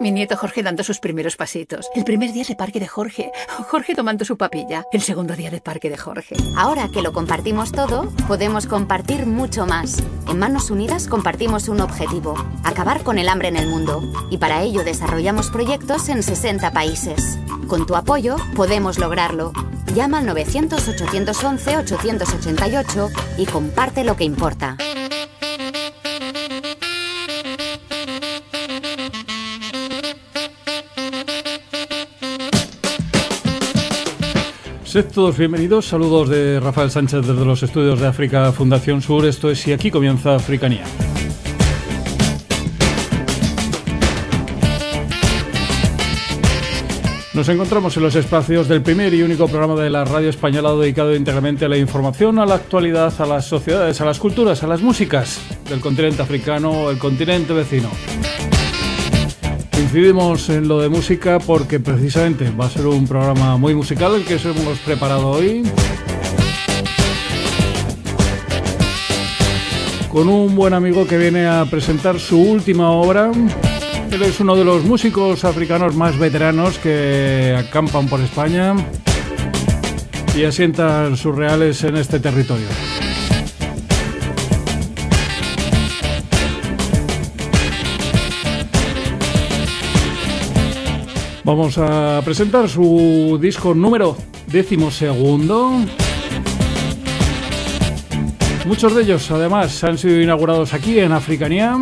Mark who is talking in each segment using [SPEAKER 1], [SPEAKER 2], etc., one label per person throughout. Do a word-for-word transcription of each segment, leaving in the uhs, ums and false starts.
[SPEAKER 1] Mi nieto Jorge dando sus primeros pasitos. El primer día de parque de Jorge. Jorge tomando su papilla. El segundo día de parque de Jorge.
[SPEAKER 2] Ahora que lo compartimos todo, podemos compartir mucho más. En Manos Unidas compartimos un objetivo: acabar con el hambre en el mundo. Y para ello desarrollamos proyectos en sesenta países. Con tu apoyo podemos lograrlo. Llama al novecientos, ochocientos once, ochocientos ochenta y ocho y comparte lo que importa.
[SPEAKER 3] Sed todos bienvenidos, saludos de Rafael Sánchez desde los estudios de África Fundación Sur. Esto es Y aquí comienza Africanía. Nos encontramos en los espacios del primer y único programa de la radio española dedicado íntegramente a la información, a la actualidad, a las sociedades, a las culturas, a las músicas del continente africano, el continente vecino. Incidimos en lo de música porque precisamente va a ser un programa muy musical el que os hemos preparado hoy, con un buen amigo que viene a presentar su última obra. Él es uno de los músicos africanos más veteranos que acampan por España y asientan sus reales en este territorio. Vamos a presentar su disco número decimosegundo. Muchos de ellos, además, han sido inaugurados aquí en Africanía.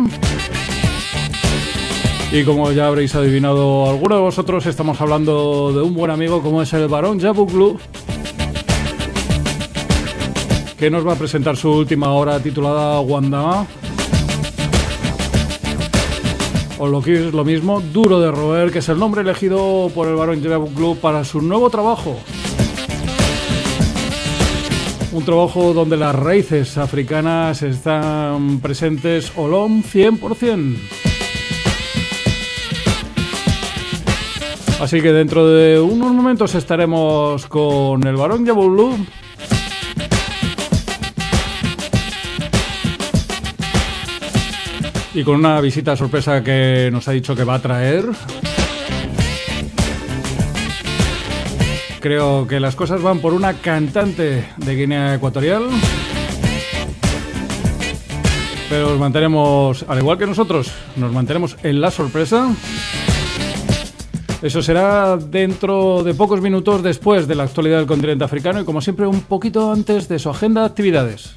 [SPEAKER 3] Y como ya habréis adivinado alguno de vosotros, estamos hablando de un buen amigo como es el Barón Yabuglu, que nos va a presentar su última obra titulada Wandama. O lo que es lo mismo, Duro de Roer, que es el nombre elegido por el Barón Yabuglu para su nuevo trabajo. Un trabajo donde las raíces africanas están presentes Olom cien por ciento. Así que dentro de unos momentos estaremos con el Barón Yabuglu. Y con una visita sorpresa que nos ha dicho que va a traer. Creo que las cosas van por una cantante de Guinea Ecuatorial. Pero nos mantenemos, al igual que nosotros, nos mantenemos en la sorpresa. Eso será dentro de pocos minutos después de la actualidad del continente africano y, como siempre, un poquito antes de su agenda de actividades.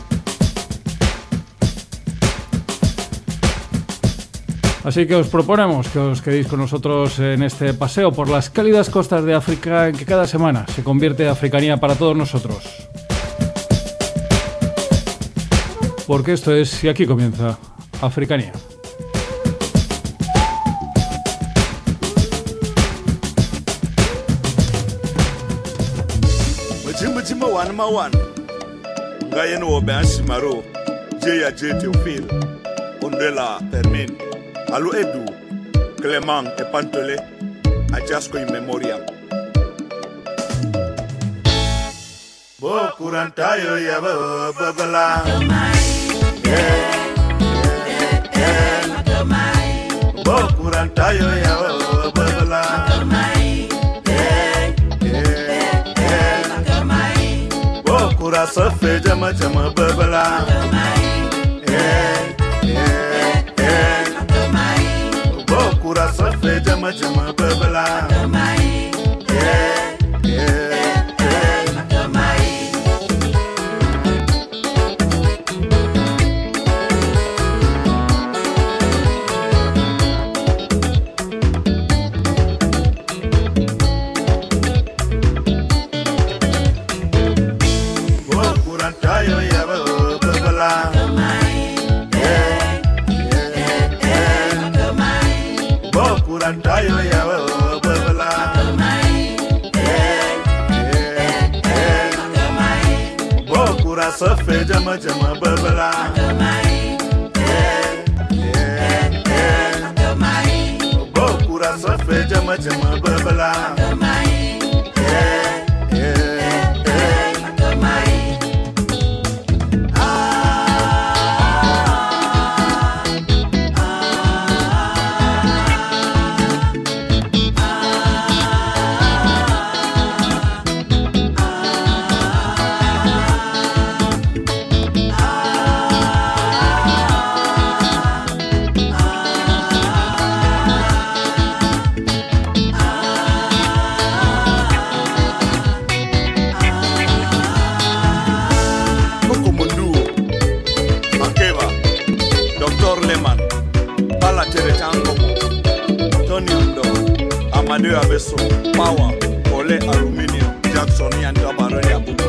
[SPEAKER 3] Así que os proponemos que os quedéis con nosotros en este paseo por las cálidas costas de África en que cada semana se convierte en Africanía para todos nosotros. Porque esto es Y aquí comienza Africanía.
[SPEAKER 4] Mutima wan ma wan ngayen wo be ansimaro je ya je Théophile Ondela Permin Alu Edu Clément et Pantole Adjasco in memoriam Bo kurantayo ya ba babala eh eh Bo kurantayo ya ba babala Kura safe jama jama babala eh eh eh Bo kura safe jama jama babala eh eh Tayo ya wa babala eh eh eh Bo kura safe jama jama babala eh eh eh Bo kura safe jama jama babala eh eh Amade Abeso, Power, Ole Aluminium, Jackson and Dabaroya Buto.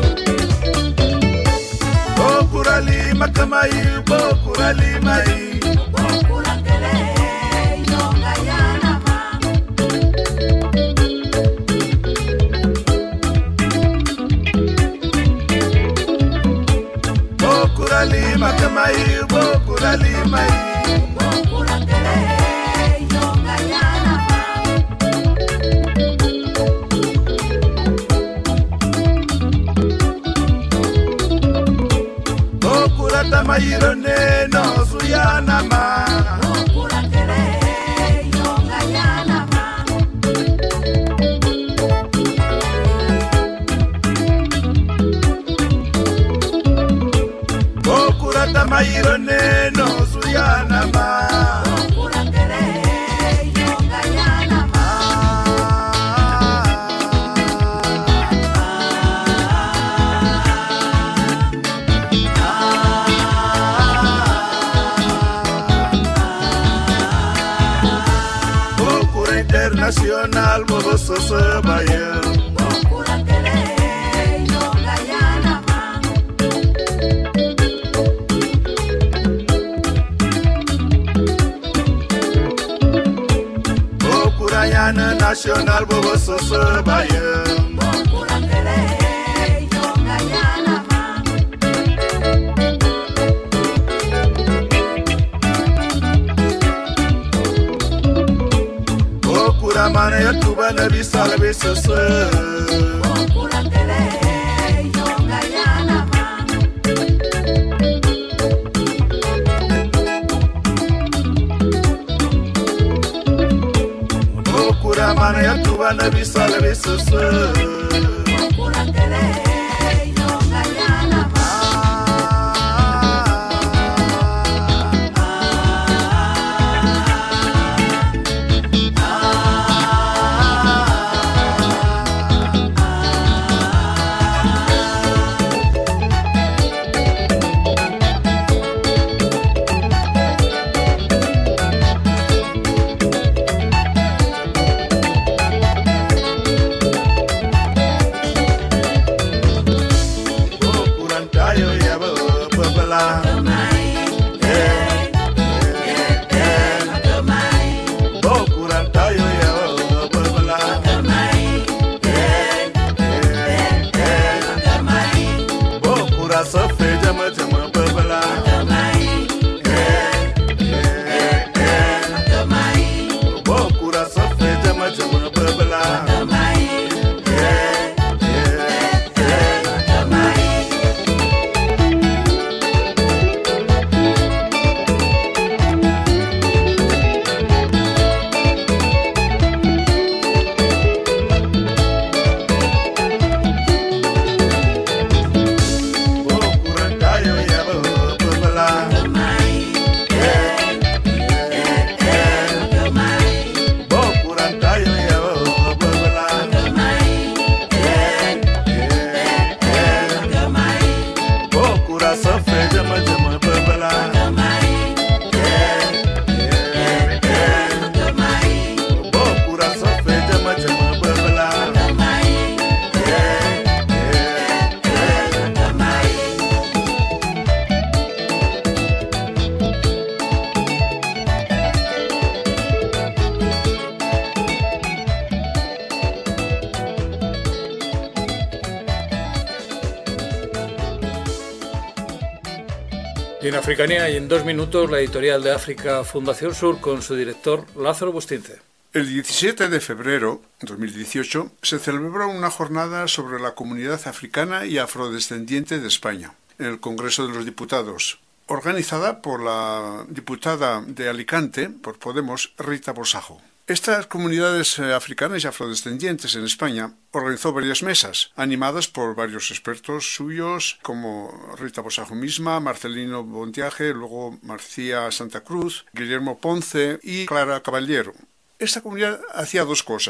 [SPEAKER 4] Bokurali Makamai, Bokurali Mai, Bokurakele, Yongayana Ma. Bokurali Makamai, Bokurali Mai. Mayirone no suyana ma Okura kere yonga yana ma Okura tamayirone no suyana ma Okura kere yonga yana ma Nacional bobo soso bayer Bokura kere yonga yana ma Bokura yana nacional bobo soso bayer Bokura kere yonga yana ma Bokura mane ya tuba na bisala bisasa Bokura kere yonga yana ma Bokura mane ya tuba na bisala bisasa Bokura kere yonga yana ma
[SPEAKER 3] Y en Africanía y en dos minutos la editorial de África Fundación Sur con su director Lázaro Bustince.
[SPEAKER 5] El diecisiete de febrero de dos mil dieciocho se celebró una jornada sobre la comunidad africana y afrodescendiente de España en el Congreso de los Diputados, organizada por la diputada de Alicante por Podemos, Rita Bosajo. Estas comunidades africanas y afrodescendientes en España organizó varias mesas, animadas por varios expertos suyos, como Rita Bosajo misma, Marcelino Bontiaje, luego Marcia Santa Cruz, Guillermo Ponce y Clara Caballero. Esta comunidad hacía dos cosas.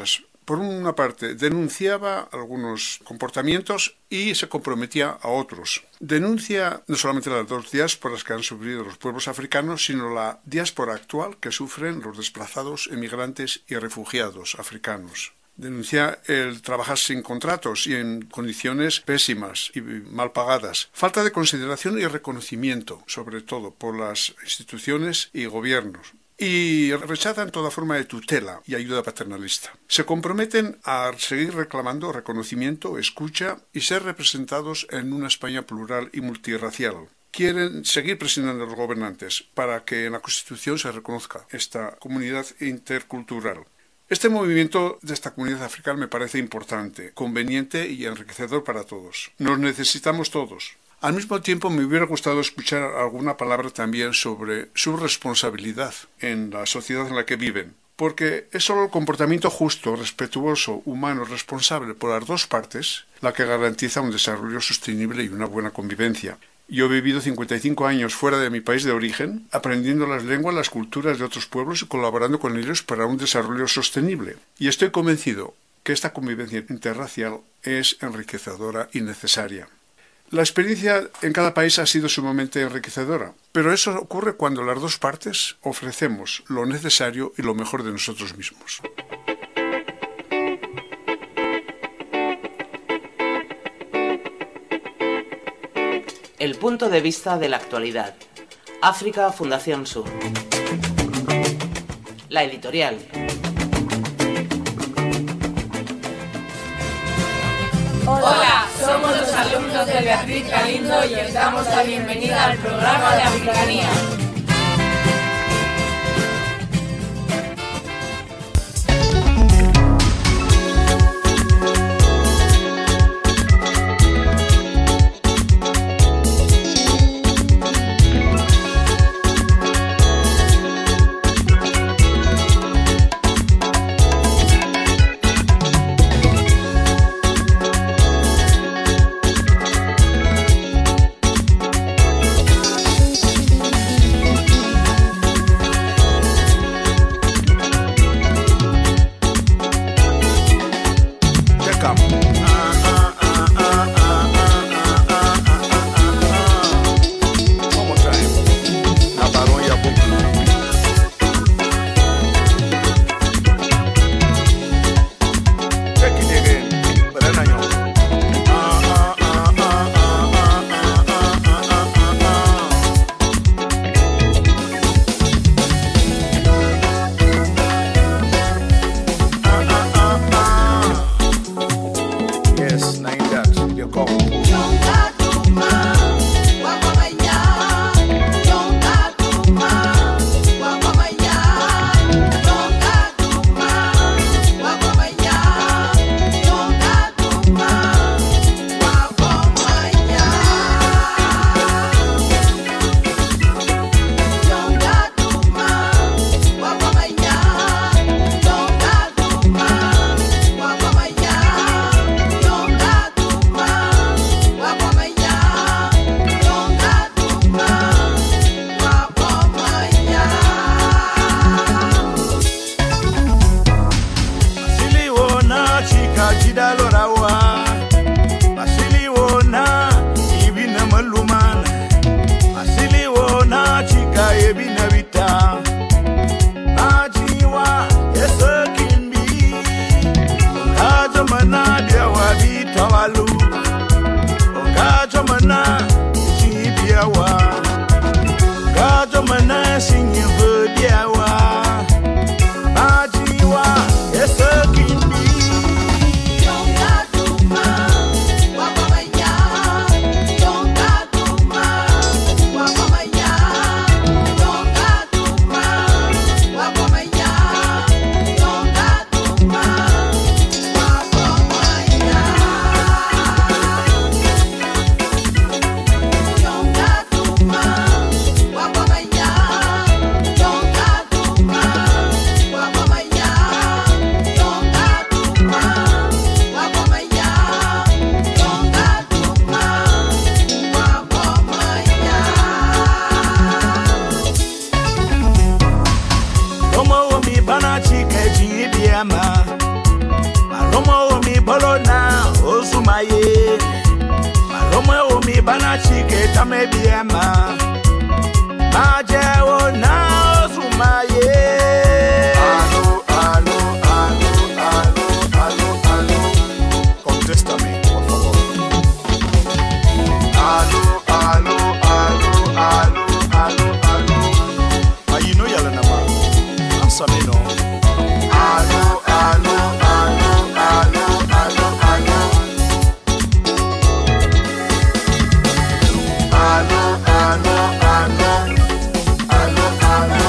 [SPEAKER 5] Por una parte, denunciaba algunos comportamientos y se comprometía a otros. Denuncia no solamente las dos diásporas que han sufrido los pueblos africanos, sino la diáspora actual que sufren los desplazados, emigrantes y refugiados africanos. Denuncia el trabajar sin contratos y en condiciones pésimas y mal pagadas. Falta de consideración y reconocimiento, sobre todo por las instituciones y gobiernos. Y rechazan toda forma de tutela y ayuda paternalista. Se comprometen a seguir reclamando reconocimiento, escucha y ser representados en una España plural y multirracial. Quieren seguir presionando a los gobernantes para que en la Constitución se reconozca esta comunidad intercultural. Este movimiento de esta comunidad africana me parece importante, conveniente y enriquecedor para todos. Nos necesitamos todos. Al mismo tiempo, me hubiera gustado escuchar alguna palabra también sobre su responsabilidad en la sociedad en la que viven, porque es solo el comportamiento justo, respetuoso, humano, responsable por las dos partes la que garantiza un desarrollo sostenible y una buena convivencia. Yo he vivido cincuenta y cinco años fuera de mi país de origen, aprendiendo las lenguas, las culturas de otros pueblos y colaborando con ellos para un desarrollo sostenible. Y estoy convencido que esta convivencia interracial es enriquecedora y necesaria. La experiencia en cada país ha sido sumamente enriquecedora, pero eso ocurre cuando las dos partes ofrecemos lo necesario y lo mejor de nosotros mismos.
[SPEAKER 6] El punto de vista de la actualidad. África Fundación Sur. La editorial.
[SPEAKER 7] Hola, somos los alumnos de Beatriz Galindo y os damos la bienvenida al programa de Africanía.
[SPEAKER 4] bana chike tame biema maje ona osumaye alo alo alo alo alo alo contéstame por favor alo alo alo alo alo alo ayino yala nama ansame no alo alo alo alo alo alo alo alo alo alo alo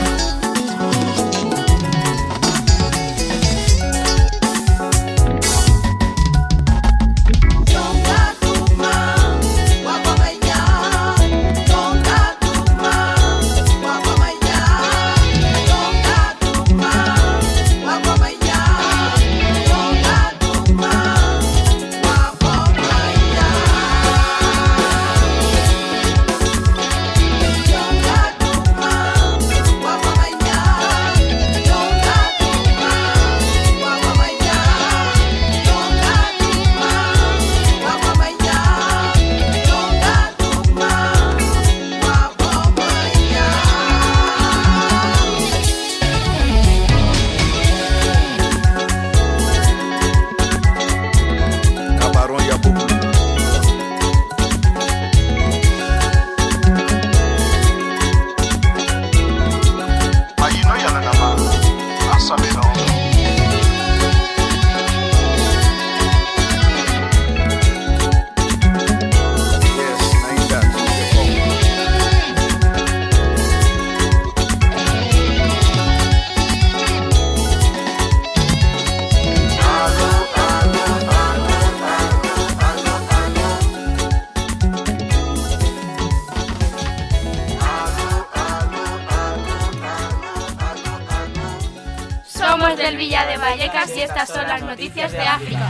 [SPEAKER 8] Somos del Villa de Vallecas y estas son las noticias de África.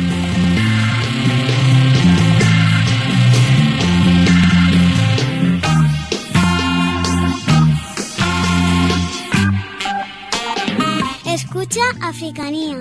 [SPEAKER 9] Escucha Africanía.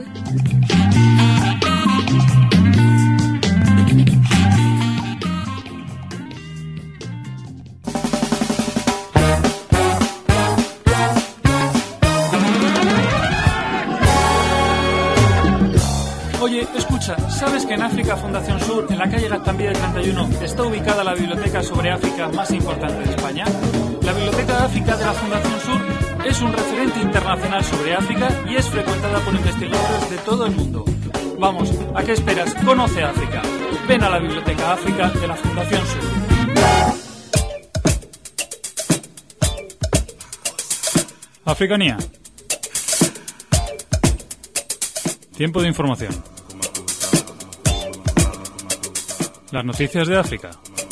[SPEAKER 3] Oye, escucha, ¿sabes que en África Fundación Sur, en la calle Gaztambide treinta y uno, está ubicada la biblioteca sobre África más importante de España? La Biblioteca África de la Fundación Sur es un referente internacional sobre África y es frecuentada por investigadores de todo el mundo. Vamos, ¿a qué esperas? Conoce África. Ven a la Biblioteca África de la Fundación Sur. Africanía. Tiempo de información. Las noticias de África.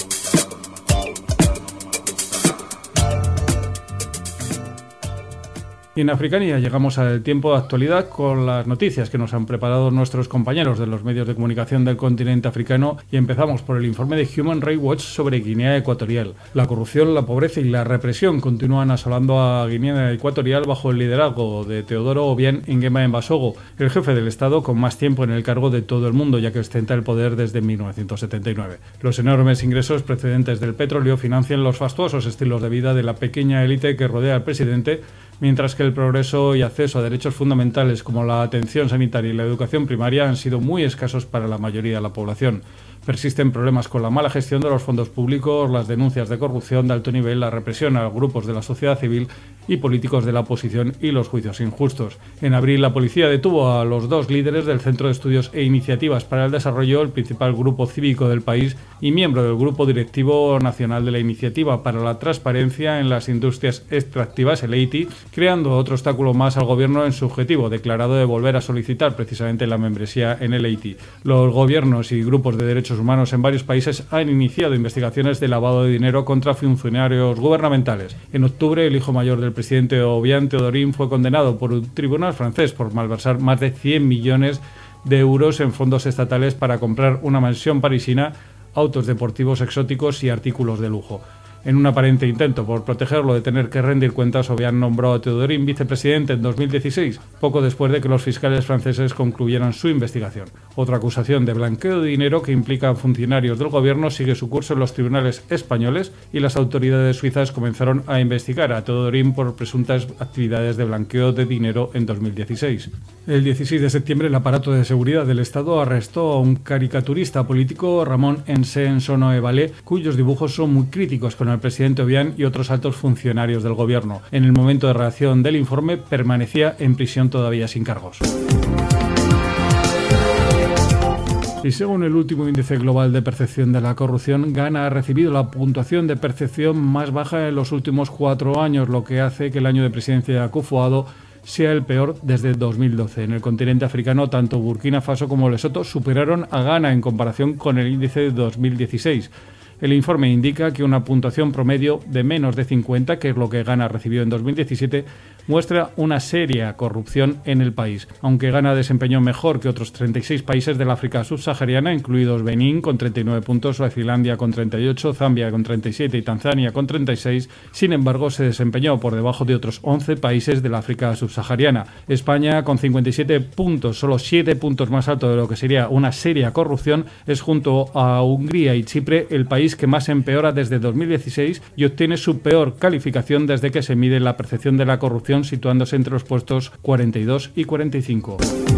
[SPEAKER 3] Y en Africanía llegamos al tiempo de actualidad con las noticias que nos han preparado nuestros compañeros de los medios de comunicación del continente africano, y empezamos por el informe de Human Rights Watch sobre Guinea Ecuatorial. La corrupción, la pobreza y la represión continúan asolando a Guinea Ecuatorial bajo el liderazgo de Teodoro Obiang Nguema Mbasogo, el jefe del Estado con más tiempo en el cargo de todo el mundo, ya que ostenta el poder desde mil novecientos setenta y nueve. Los enormes ingresos procedentes del petróleo financian los fastuosos estilos de vida de la pequeña élite que rodea al presidente, mientras que el progreso y acceso a derechos fundamentales como la atención sanitaria y la educación primaria han sido muy escasos para la mayoría de la población. Persisten problemas con la mala gestión de los fondos públicos, las denuncias de corrupción de alto nivel, la represión a grupos de la sociedad civil y políticos de la oposición y los juicios injustos. En abril, la policía detuvo a los dos líderes del Centro de Estudios e Iniciativas para el Desarrollo, el principal grupo cívico del país y miembro del Grupo Directivo Nacional de la Iniciativa para la Transparencia en las Industrias Extractivas, el E I T I, creando otro obstáculo más al gobierno en su objetivo declarado de volver a solicitar precisamente la membresía en el E I T I. Los gobiernos y grupos de derechos humanos en varios países han iniciado investigaciones de lavado de dinero contra funcionarios gubernamentales. En octubre, el hijo mayor del presidente Obiang, Teodorín, fue condenado por un tribunal francés por malversar más de cien millones de euros en fondos estatales para comprar una mansión parisina, autos deportivos exóticos y artículos de lujo. En un aparente intento por protegerlo de tener que rendir cuentas, habían nombrado a Teodorin vicepresidente en dos mil dieciséis, poco después de que los fiscales franceses concluyeran su investigación. Otra acusación de blanqueo de dinero que implica a funcionarios del gobierno sigue su curso en los tribunales españoles y las autoridades suizas comenzaron a investigar a Teodorin por presuntas actividades de blanqueo de dinero en dos mil dieciséis. El dieciséis de septiembre, el aparato de seguridad del Estado arrestó a un caricaturista político, Ramón Ensénsono-Evalé, cuyos dibujos son muy críticos con el presidente Obiang y otros altos funcionarios del gobierno. En el momento de redacción del informe permanecía en prisión todavía sin cargos. Y según el último índice global de percepción de la corrupción, Ghana ha recibido la puntuación de percepción más baja en los últimos cuatro años, lo que hace que el año de presidencia de Akufo-Addo sea el peor desde dos mil doce. En el continente africano, tanto Burkina Faso como Lesoto superaron a Ghana en comparación con el índice de dos mil dieciséis. El informe indica que una puntuación promedio de menos de cincuenta, que es lo que Ghana recibió en dos mil diecisiete, muestra una seria corrupción en el país. Aunque Ghana desempeñó mejor que otros treinta y seis países del África subsahariana, incluidos Benín con treinta y nueve puntos, Suazilandia con treinta y ocho, Zambia con treinta y siete y Tanzania con treinta y seis, sin embargo se desempeñó por debajo de otros once países del África subsahariana. España con cincuenta y siete puntos, solo siete puntos más alto de lo que sería una seria corrupción, es junto a Hungría y Chipre el país que más empeora desde dos mil dieciséis y obtiene su peor calificación desde que se mide la percepción de la corrupción, situándose entre los puestos cuarenta y dos y cuarenta y cinco.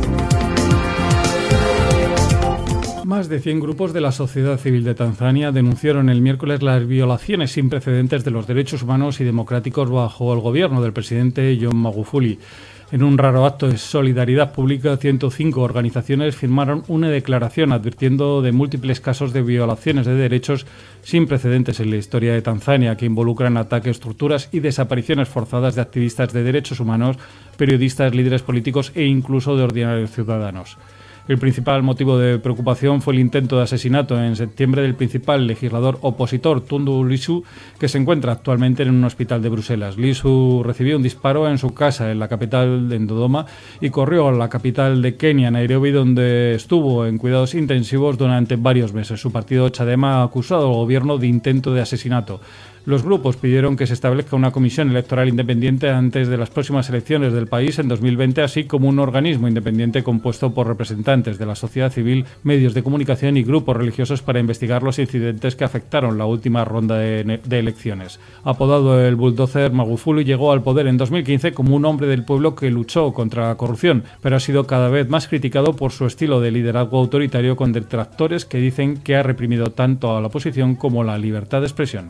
[SPEAKER 3] Más de cien grupos de la sociedad civil de Tanzania denunciaron el miércoles las violaciones sin precedentes de los derechos humanos y democráticos bajo el gobierno del presidente John Magufuli. En un raro acto de solidaridad pública, ciento cinco organizaciones firmaron una declaración advirtiendo de múltiples casos de violaciones de derechos sin precedentes en la historia de Tanzania, que involucran ataques, torturas y desapariciones forzadas de activistas de derechos humanos, periodistas, líderes políticos e incluso de ordinarios ciudadanos. El principal motivo de preocupación fue el intento de asesinato en septiembre del principal legislador opositor, Tundu Lissu, que se encuentra actualmente en un hospital de Bruselas. Lissu recibió un disparo en su casa en la capital de Dodoma y corrió a la capital de Kenia, Nairobi, donde estuvo en cuidados intensivos durante varios meses. Su partido Chadema ha acusado al gobierno de intento de asesinato. Los grupos pidieron que se establezca una comisión electoral independiente antes de las próximas elecciones del país en dos mil veinte, así como un organismo independiente compuesto por representantes de la sociedad civil, medios de comunicación y grupos religiosos para investigar los incidentes que afectaron la última ronda de, de elecciones. Apodado el bulldozer, Magufuli llegó al poder en dos mil quince como un hombre del pueblo que luchó contra la corrupción, pero ha sido cada vez más criticado por su estilo de liderazgo autoritario, con detractores que dicen que ha reprimido tanto a la oposición como la libertad de expresión.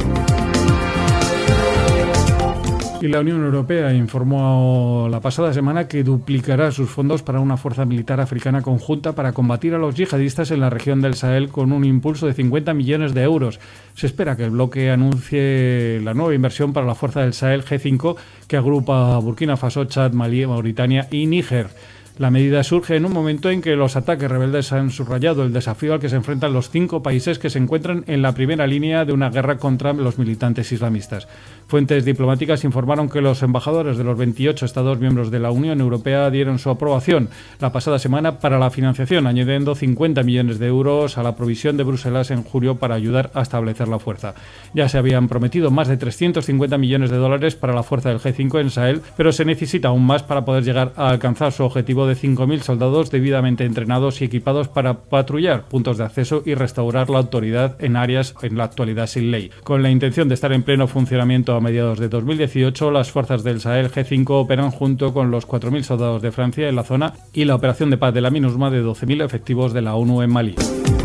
[SPEAKER 3] Y la Unión Europea informó la pasada semana que duplicará sus fondos para una fuerza militar africana conjunta para combatir a los yihadistas en la región del Sahel con un impulso de cincuenta millones de euros. Se espera que el bloque anuncie la nueva inversión para la fuerza del Sahel G cinco, que agrupa a Burkina Faso, Chad, Malí, Mauritania y Níger. La medida surge en un momento en que los ataques rebeldes han subrayado el desafío al que se enfrentan los cinco países que se encuentran en la primera línea de una guerra contra los militantes islamistas. Fuentes diplomáticas informaron que los embajadores de los veintiocho Estados miembros de la Unión Europea dieron su aprobación la pasada semana para la financiación, añadiendo cincuenta millones de euros a la provisión de Bruselas en julio para ayudar a establecer la fuerza. Ya se habían prometido más de trescientos cincuenta millones de dólares para la fuerza del G cinco en Sahel, pero se necesita aún más para poder llegar a alcanzar su objetivo de cinco mil soldados debidamente entrenados y equipados para patrullar puntos de acceso y restaurar la autoridad en áreas en la actualidad sin ley. Con la intención de estar en pleno funcionamiento a mediados de dos mil dieciocho, las fuerzas del Sahel G cinco operan junto con los cuatro mil soldados de Francia en la zona y la operación de paz de la MINUSMA de doce mil efectivos de la ONU en Malí.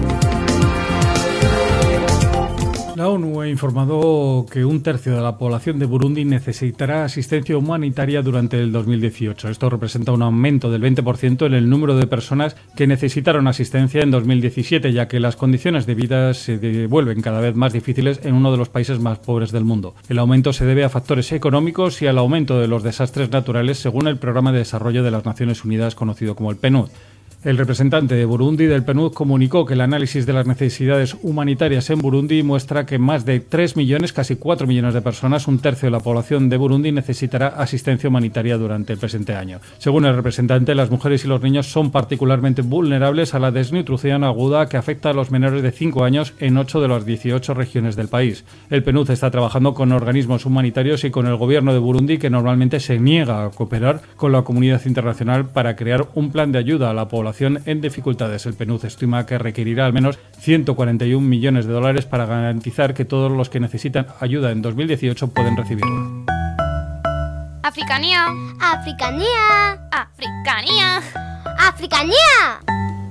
[SPEAKER 3] La ONU ha informado que un tercio de la población de Burundi necesitará asistencia humanitaria durante el dos mil dieciocho. Esto representa un aumento del veinte por ciento en el número de personas que necesitaron asistencia en dos mil diecisiete, ya que las condiciones de vida se vuelven cada vez más difíciles en uno de los países más pobres del mundo. El aumento se debe a factores económicos y al aumento de los desastres naturales, según el Programa de Desarrollo de las Naciones Unidas, conocido como el P N U D. El representante de Burundi del P N U D comunicó que el análisis de las necesidades humanitarias en Burundi muestra que más de tres millones, casi cuatro millones de personas, un tercio de la población de Burundi, necesitará asistencia humanitaria durante el presente año. Según el representante, las mujeres y los niños son particularmente vulnerables a la desnutrición aguda que afecta a los menores de cinco años en ocho de las dieciocho regiones del país. El P N U D está trabajando con organismos humanitarios y con el gobierno de Burundi, que normalmente se niega a cooperar con la comunidad internacional para crear un plan de ayuda a la población en dificultades. El P N U D estima que requerirá al menos ciento cuarenta y un millones de dólares para garantizar que todos los que necesitan ayuda en dos mil dieciocho pueden recibirla.
[SPEAKER 8] Africanía.
[SPEAKER 9] Africanía.
[SPEAKER 8] Africanía.
[SPEAKER 9] Africanía.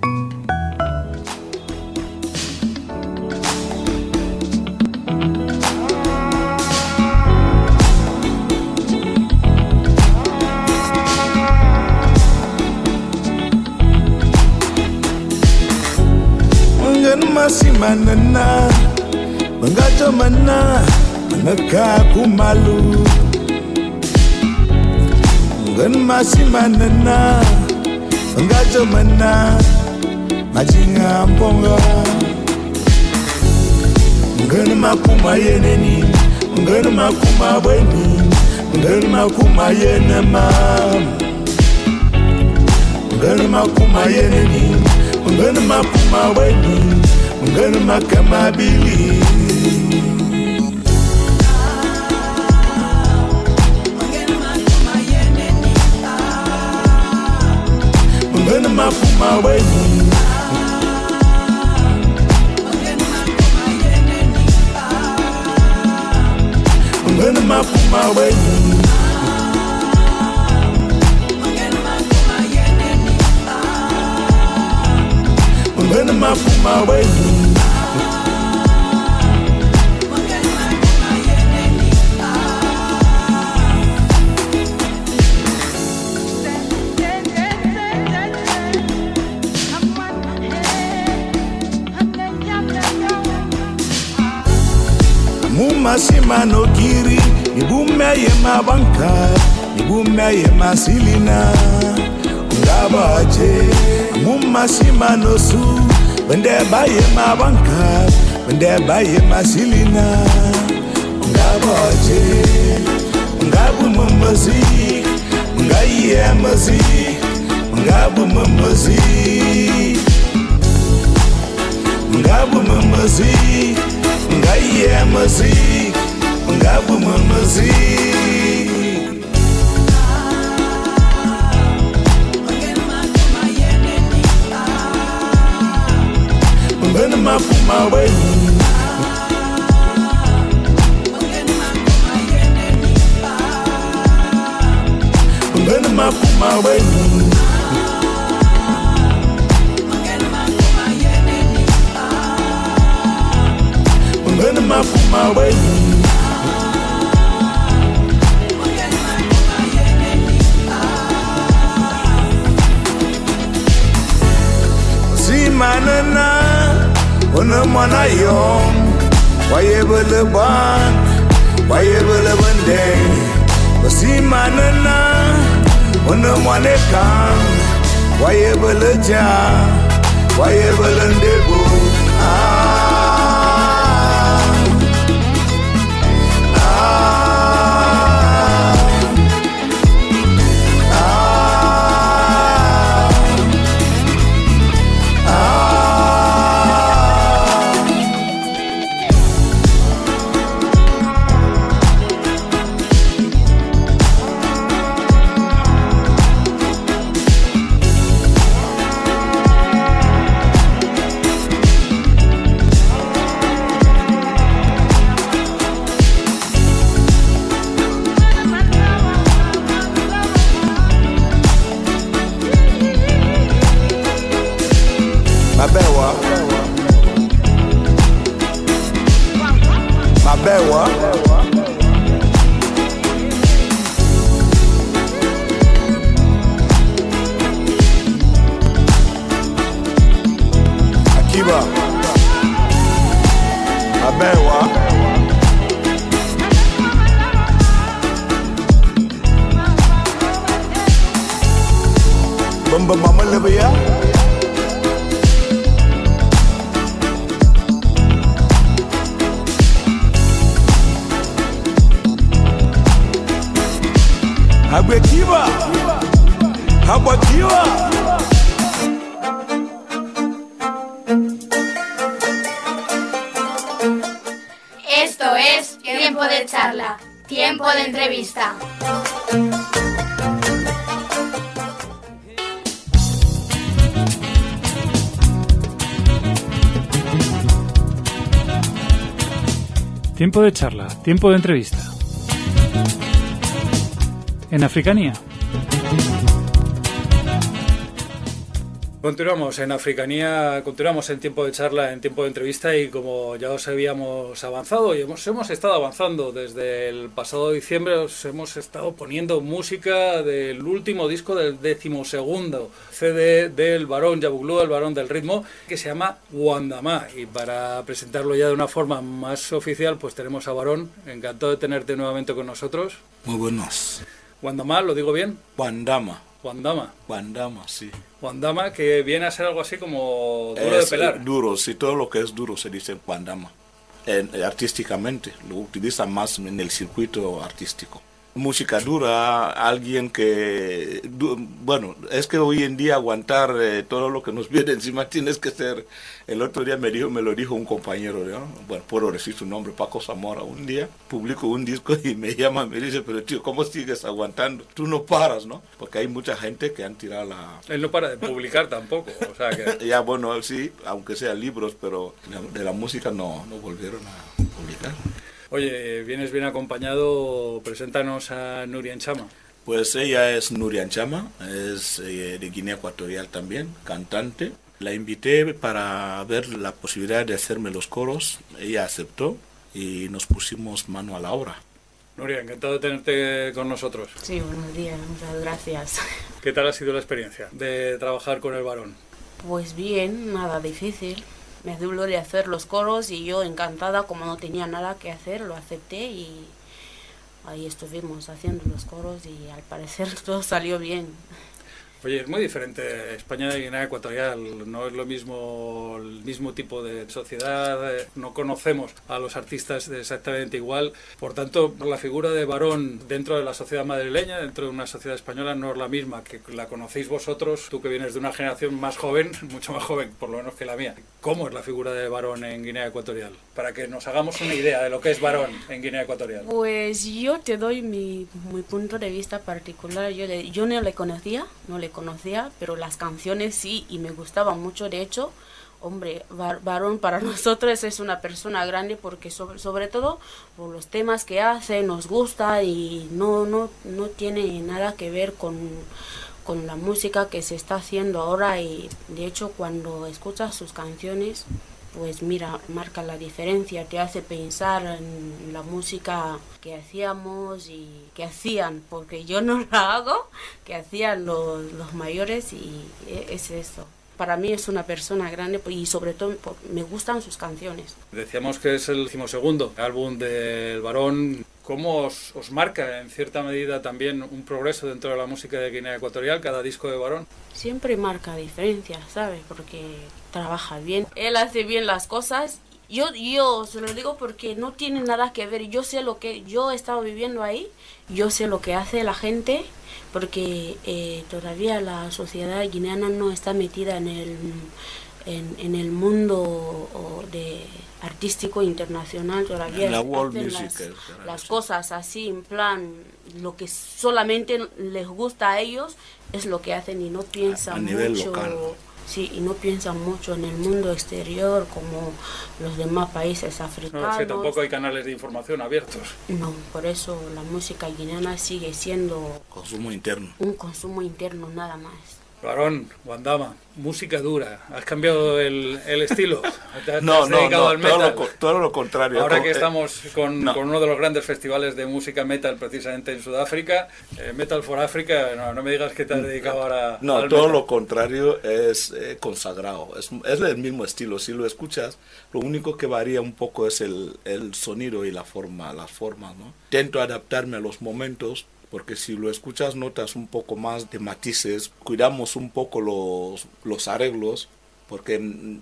[SPEAKER 10] Masimanana, Mangajo mana, Manaka kumalu. Ngan masimanana, Mangajo mana, Majinga mbonga. Ngan makuma yeneni, Ngan makuma bweni, Ngan makuma yenema. Ngan makuma yeneni, Ngan makuma bweni. Ngana makamabili Ngana makuma weni Ngana makuma weni Ngana makuma weni Masimano kiri, ibume ye mabanka, ibume ye masilina, ngabaje. Mumasimano su, wende baye mabanka, wende baye masilina, ngabaje. Ngabu mamazi, ngaye mazi, ngabu mamazi, ngabu mamazi. Ngaye mazi, ngabu mamazi. Ngana makuma weni Ngana makuma weni Ngana makuma weni Simanana Ona mana yom Wayebele ban Wayebele bande Simanana Ona mana kan Wayebele ja Wayebele ndebo Ah Mabewa Mabewa Akiba Mabewa Bamba mama lebaya Agbekiba, Agbekiba.
[SPEAKER 8] Esto es Tiempo de Charla, Tiempo de Entrevista.
[SPEAKER 3] Tiempo de charla, tiempo de entrevista. En Africanía. Continuamos en Africanía, continuamos en tiempo de charla, en tiempo de entrevista, y como ya os habíamos avanzado y hemos, hemos estado avanzando desde el pasado diciembre, os hemos estado poniendo música del último disco del decimosegundo C D del Barón Yabuglu, el Barón del Ritmo, que se llama Wandama. Y para presentarlo ya de una forma más oficial, pues tenemos a Barón. Encantado de tenerte nuevamente con nosotros.
[SPEAKER 11] Muy buenos.
[SPEAKER 3] Wandama, ¿lo digo bien?
[SPEAKER 11] Wandama.
[SPEAKER 3] Wandama.
[SPEAKER 11] Wandama, sí.
[SPEAKER 3] Wandama, que viene a ser algo así como duro
[SPEAKER 11] es
[SPEAKER 3] de pelar.
[SPEAKER 11] Duro, sí, todo lo que es duro se dice Wandama. Eh, artísticamente, lo utilizan más en el circuito artístico. Música dura, alguien que... Du, bueno, es que hoy en día aguantar eh, todo lo que nos viene encima tienes que ser... El otro día me, dijo, me lo dijo un compañero, ¿no? Bueno, puedo decir su nombre, Paco Zamora. Un día publico un disco y me llama y me dice, pero tío, ¿cómo sigues aguantando? Tú no paras, ¿no? Porque hay mucha gente que han tirado la...
[SPEAKER 3] Él no para de publicar tampoco, o sea que...
[SPEAKER 11] Ya, bueno, sí, aunque sean libros, pero de la música no, no volvieron a publicar.
[SPEAKER 3] Oye, vienes bien acompañado, preséntanos a Nurian Chama.
[SPEAKER 11] Pues ella es Nurian Chama, es eh, de Guinea Ecuatorial también, cantante. La invité para ver la posibilidad de hacerme los coros, ella aceptó y nos pusimos mano a la obra.
[SPEAKER 3] Nuria, encantado de tenerte con nosotros.
[SPEAKER 12] Sí, buenos días, muchas gracias.
[SPEAKER 3] ¿Qué tal ha sido la experiencia de trabajar con el Barón?
[SPEAKER 12] Pues bien, nada difícil. Me dio de hacer los coros y yo encantada, como no tenía nada que hacer, lo acepté y ahí estuvimos haciendo los coros y al parecer todo salió bien.
[SPEAKER 3] Oye, es muy diferente España de Guinea Ecuatorial, no es lo mismo, el mismo tipo de sociedad, no conocemos a los artistas exactamente igual, por tanto la figura de Barón dentro de la sociedad madrileña, dentro de una sociedad española, no es la misma que la conocéis vosotros, tú que vienes de una generación más joven, mucho más joven por lo menos que la mía. ¿Cómo es la figura de Barón en Guinea Ecuatorial? Para que nos hagamos una idea de lo que es Barón en Guinea Ecuatorial.
[SPEAKER 12] Pues yo te doy mi, mi punto de vista particular, yo, le, yo no le conocía, no le conocía, pero las canciones sí, y me gustaban mucho. De hecho, hombre, Barón para nosotros es una persona grande porque sobre, sobre todo por los temas que hace, nos gusta y no, no, no tiene nada que ver con, con la música que se está haciendo ahora. Y de hecho cuando escuchas sus canciones, pues mira, marca la diferencia, te hace pensar en la música que hacíamos y que hacían, porque yo no la hago, que hacían los, los mayores, y es eso. Para mí es una persona grande y sobre todo me gustan sus canciones.
[SPEAKER 3] Decíamos que es el decimosegundo álbum del Barón. ¿Cómo os, os marca en cierta medida también un progreso dentro de la música de Guinea Ecuatorial cada disco de Barón?
[SPEAKER 12] Siempre marca diferencias, ¿sabes? Porque trabaja bien, él hace bien las cosas. Yo, yo se lo digo porque no tiene nada que ver. Yo sé lo que yo he estado viviendo ahí, yo sé lo que hace la gente, porque eh, todavía la sociedad guineana no está metida en el, en, en el mundo de artístico internacional. Todavía
[SPEAKER 11] la world
[SPEAKER 12] hacen
[SPEAKER 11] music,
[SPEAKER 12] las, las cosas así, en plan, lo que solamente les gusta a ellos es lo que hacen y no piensan
[SPEAKER 11] a nivel
[SPEAKER 12] mucho.
[SPEAKER 11] Local.
[SPEAKER 12] Sí, y no piensan mucho en el mundo exterior como los demás países africanos.
[SPEAKER 3] No, es que tampoco hay canales de información abiertos.
[SPEAKER 12] No, por eso la música guineana sigue siendo...
[SPEAKER 11] Consumo interno.
[SPEAKER 12] Un consumo interno nada más.
[SPEAKER 3] Barón, Wandama, música dura. ¿Has cambiado el, el estilo? ¿Te has,
[SPEAKER 11] no,
[SPEAKER 3] te has dedicado
[SPEAKER 11] no,
[SPEAKER 3] al
[SPEAKER 11] no,
[SPEAKER 3] metal?
[SPEAKER 11] todo lo, todo lo contrario.
[SPEAKER 3] Ahora
[SPEAKER 11] Con,
[SPEAKER 3] que estamos con,
[SPEAKER 11] no.
[SPEAKER 3] con uno de los grandes festivales de música metal precisamente en Sudáfrica, eh, Metal for Africa, no, no me digas que te has dedicado ahora
[SPEAKER 11] No,
[SPEAKER 3] al
[SPEAKER 11] todo
[SPEAKER 3] metal.
[SPEAKER 11] lo contrario, es eh, consagrado. Es, es el mismo estilo. Si lo escuchas, lo único que varía un poco es el, el sonido y la forma, las formas, ¿no? Intento adaptarme a los momentos, porque si lo escuchas notas un poco más de matices, cuidamos un poco los, los arreglos, porque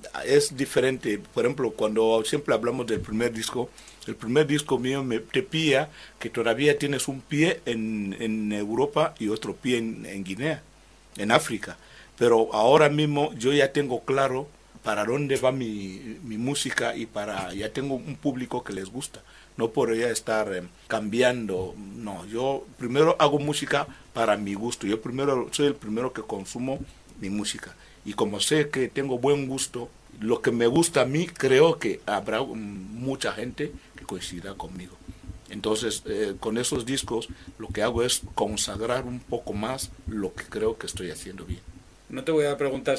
[SPEAKER 11] es diferente. Por ejemplo, cuando siempre hablamos del primer disco, el primer disco mío me, te pilla que todavía tienes un pie en, en Europa y otro pie en, en Guinea, en África. Pero ahora mismo yo ya tengo claro para dónde va mi, mi música y para ya tengo un público que les gusta. No podría estar eh, cambiando. No, yo primero hago música para mi gusto. Yo primero soy el primero que consumo mi música. Y como sé que tengo buen gusto, lo que me gusta a mí, creo que habrá mucha gente que coincida conmigo. Entonces, eh, con esos discos, lo que hago es consagrar un poco más lo que creo que estoy haciendo bien.
[SPEAKER 3] No te voy a preguntar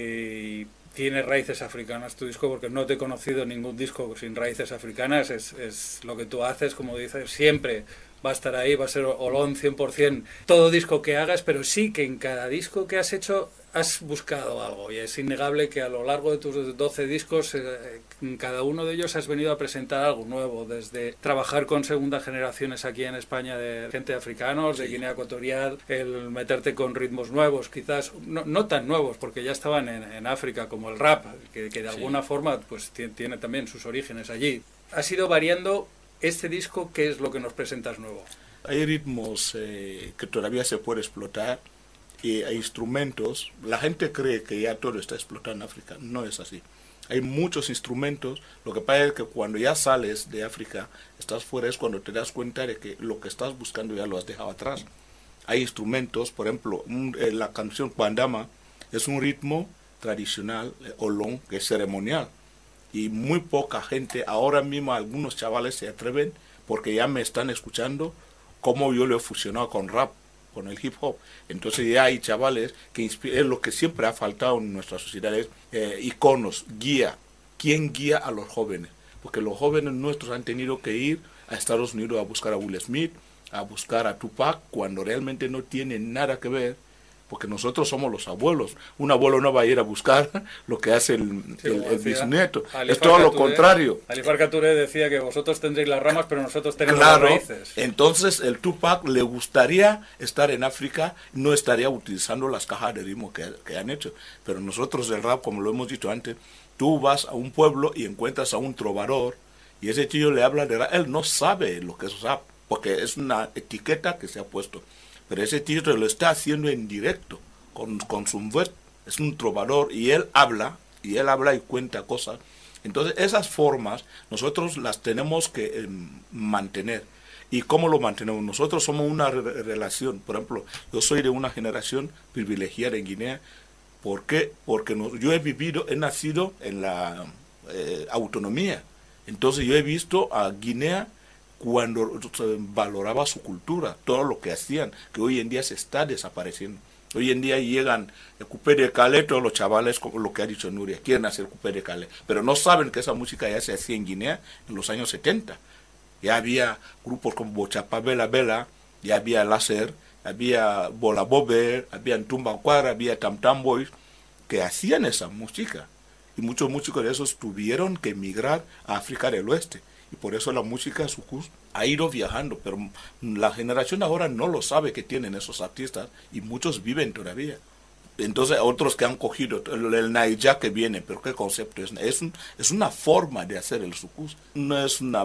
[SPEAKER 3] si tiene raíces africanas tu disco, porque no te he conocido ningún disco sin raíces africanas. Es, es lo que tú haces, como dices, siempre va a estar ahí, va a ser Olón cien por ciento todo disco que hagas, pero sí que en cada disco que has hecho has buscado algo, y es innegable que a lo largo de tus doce discos, eh, en cada uno de ellos has venido a presentar algo nuevo, desde trabajar con segundas generaciones aquí en España de gente de africanos, de Guinea Ecuatorial, el meterte con ritmos nuevos, quizás no, no tan nuevos, porque ya estaban en, en África, como el rap, que, que de alguna sí. forma pues tiene, tiene también sus orígenes allí. Has ido variando. Este disco, ¿qué es lo que nos presentas nuevo?
[SPEAKER 11] Hay ritmos eh, que todavía se puede explotar, y hay instrumentos. La gente cree que ya todo está explotado en África. No es así. Hay muchos instrumentos. Lo que pasa es que cuando ya sales de África, estás fuera, es cuando te das cuenta de que lo que estás buscando ya lo has dejado atrás. Hay instrumentos, por ejemplo, un, eh, la canción Kwandama es un ritmo tradicional, eh, Olón, que es ceremonial. Y muy poca gente, ahora mismo algunos chavales se atreven, porque ya me están escuchando cómo yo lo he fusionado con rap, con el hip hop. Entonces ya hay chavales que inspiran. Lo que siempre ha faltado en nuestras sociedades, eh, iconos, guía. ¿Quién guía a los jóvenes? Porque los jóvenes nuestros han tenido que ir a Estados Unidos a buscar a Will Smith, a buscar a Tupac, cuando realmente no tienen nada que ver, porque nosotros somos los abuelos. Un abuelo no va a ir a buscar lo que hace el, sí, el, el bisnieto. Es todo lo contrario.
[SPEAKER 3] Alifar Caturé decía que vosotros tendréis las ramas, pero nosotros tenemos
[SPEAKER 11] claro,
[SPEAKER 3] las raíces.
[SPEAKER 11] Entonces el Tupac le gustaría estar en África, no estaría utilizando las cajas de ritmo que, que han hecho. Pero nosotros del rap, como lo hemos dicho antes, tú vas a un pueblo y encuentras a un trovador, y ese tío le habla de rap. Él no sabe lo que es rap, porque es una etiqueta que se ha puesto. Pero ese tío lo está haciendo en directo, con, con su voz. Es un trovador, y él habla, y él habla y cuenta cosas. Entonces esas formas nosotros las tenemos que eh, mantener. ¿Y cómo lo mantenemos? Nosotros somos una re relación. Por ejemplo, yo soy de una generación privilegiada en Guinea. ¿Por qué? Porque no, yo he vivido, he nacido en la eh, autonomía. Entonces yo he visto a Guinea cuando valoraba su cultura, todo lo que hacían, que hoy en día se está desapareciendo. Hoy en día llegan el coupé de Calais, todos los chavales, como lo que ha dicho Nuria, quieren hacer el coupé de Calais, pero no saben que esa música ya se hacía en Guinea en los años setenta. Ya había grupos como Bochapa Bela Bela, ya había Láser, había Bola Bober, había Ntumba Cuadra, había Tam Tam Boys, que hacían esa música. Y muchos músicos de esos tuvieron que emigrar a África del Oeste. Y por eso la música sucus ha ido viajando, pero la generación ahora no lo sabe que tienen esos artistas, y muchos viven todavía. Entonces otros que han cogido el, el Naija que viene, pero ¿qué concepto es? Es, un, es una forma de hacer el sucus, no es una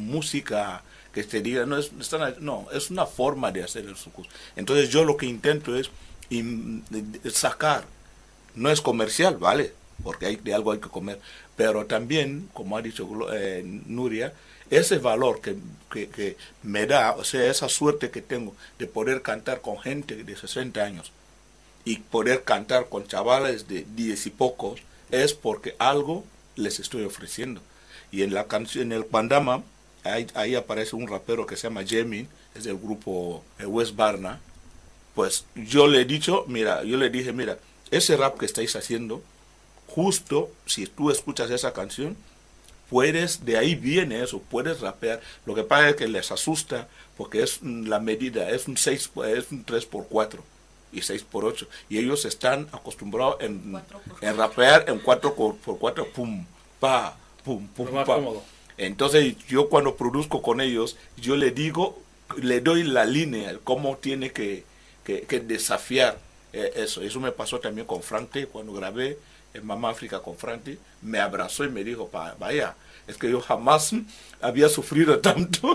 [SPEAKER 11] música que se diga, no es, no, es una forma de hacer el sucus. Entonces yo lo que intento es in, sacar, no es comercial, ¿vale? Porque hay, de algo hay que comer, pero también, como ha dicho eh, Nuria, ese valor que, que, que me da, o sea, esa suerte que tengo de poder cantar con gente de sesenta años y poder cantar con chavales de diez y pocos, es porque algo les estoy ofreciendo. Y en la canción, en el Kwandama, ahí, ahí aparece un rapero que se llama Jemin, es del grupo West Barna. Pues yo le he dicho, mira, yo le dije, mira, ese rap que estáis haciendo, justo si tú escuchas esa canción, puedes, de ahí viene eso, puedes rapear. Lo que pasa es que les asusta, porque es la medida, es un seis, es un tres por cuatro y seis por ocho, y ellos están acostumbrados en, en rapear en cuatro por cuatro, pum, pa, pum, pum, pa. Entonces yo cuando produzco con ellos, yo le digo, le doy la línea, cómo tiene que, que, que desafiar Eh, eso, eso me pasó también con Franti, cuando grabé en Mamá África con Franti, me abrazó y me dijo, vaya, es que yo jamás había sufrido tanto